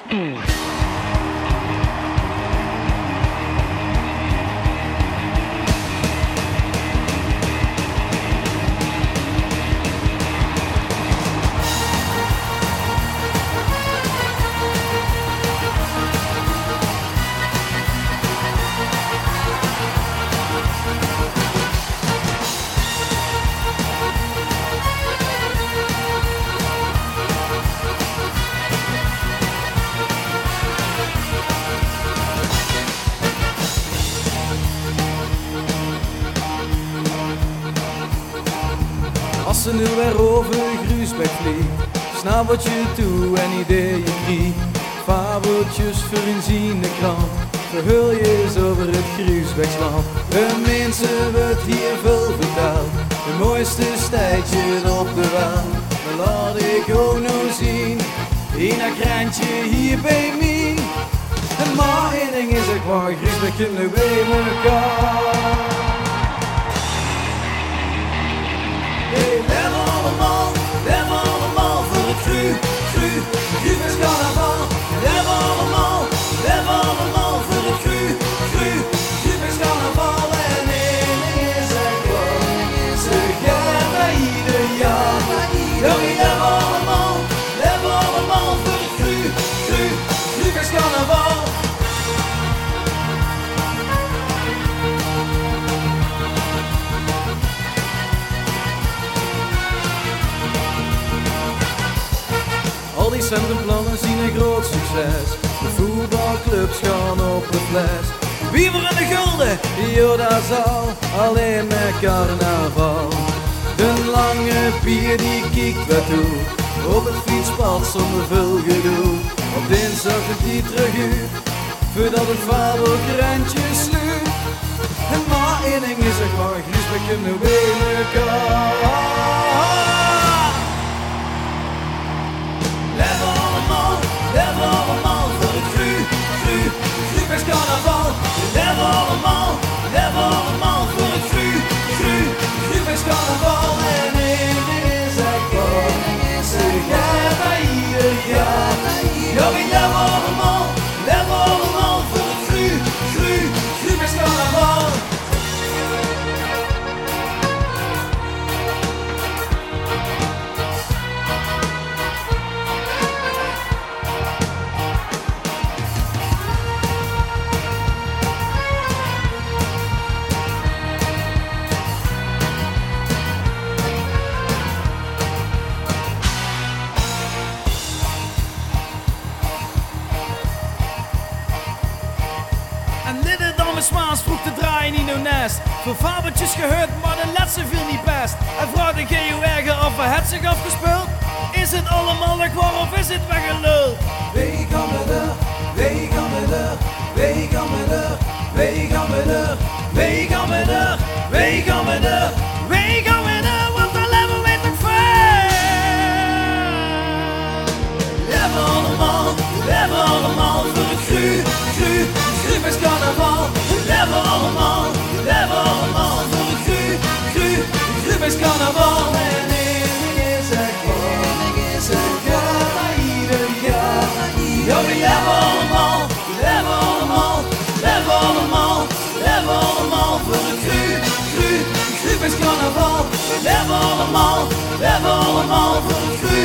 Als ze nu weer over Gruusbeek vliegt, snap wat je toe en ideeën krijgt. Fabeltjes voor eens in de krant, verhul je eens over het Gruusbeeksland. De mensen wordt hier veel verteld, de mooiste stijtje op de wel. Maar laat ik ook nog zien, in een krantje hier bij mij. En maar één ding is ik waar, Gruusbeek komt nu bij elkaar. Leven allemaal voor het Gruusbeeks carnaval. Leven allemaal voor het Gruusbeeks carnaval. En één ding is echt waar, ze gaan bij ieder jaar. Leven allemaal voor het Gruusbeeks carnaval. Al die centrumplannen zien een groot succes. De voetbalclubs gaan op de fles. Wiever en de gulden, joh dat zal alleen met carnaval. De lange pier die kijkt wat toe, op het fietspad zonder veel gedoe. Op dinsdag komt die terug uit, voordat het fabelkrantje sluit. En maar één ding is er waar, Gruusbeek komt nu bij elkaar. Leven allemaal voor het Gruusbeeks carnaval. Leven allemaal voor het Gruusbeeks carnaval. En één ding is echt waar, ze gaan bij ieder jaar. Leven allemaal voor het Gruusbeeks carnaval. Smaas vroeg te draaien in uw nest. Veel fabeltjes gehoord, maar de laatste viel niet best. Hij vraagt een keer hoe erger of hij het zich afgespeeld. Is het allemaal echt waar of is het weggeluld? Wie gaan we er, wie gaan we er, wie gaan we er, wie gaan we er, wie gaan we er, wie gaan we er, wie gaan we er, want dan leven we toch fijn. Leven allemaal voor het Gruusbeeks carnaval. Leven allemaal voor het Gruusbeeks carnaval. En één ding is echt waar, ze gaan bij ieder jaar. Ja, we leven allemaal voor het Gruusbeeks carnaval. Leven allemaal voor het